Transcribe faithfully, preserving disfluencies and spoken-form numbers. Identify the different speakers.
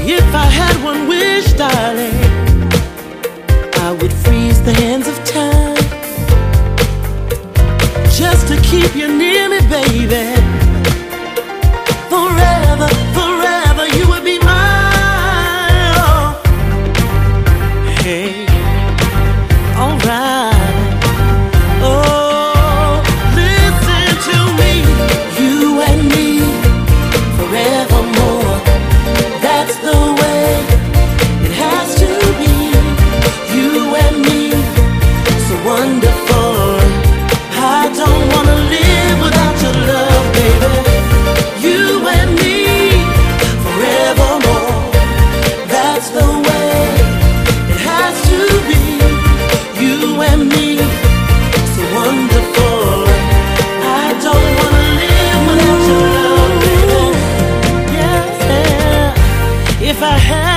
Speaker 1: If I had one wish, darling, I would freeze the hands of time, just to keep you near me, baby. Forever, forever, you would be mine. Oh. Hey, alright. Oh, listen to me. You and me, forevermore. That's the way it has to be. You and me, so wonderful. I don't wanna live without your love, baby. You and me, forevermore. That's the way it has to be. You and me, so wonderful. I don't wanna live without your love, baby. Yeah, if I had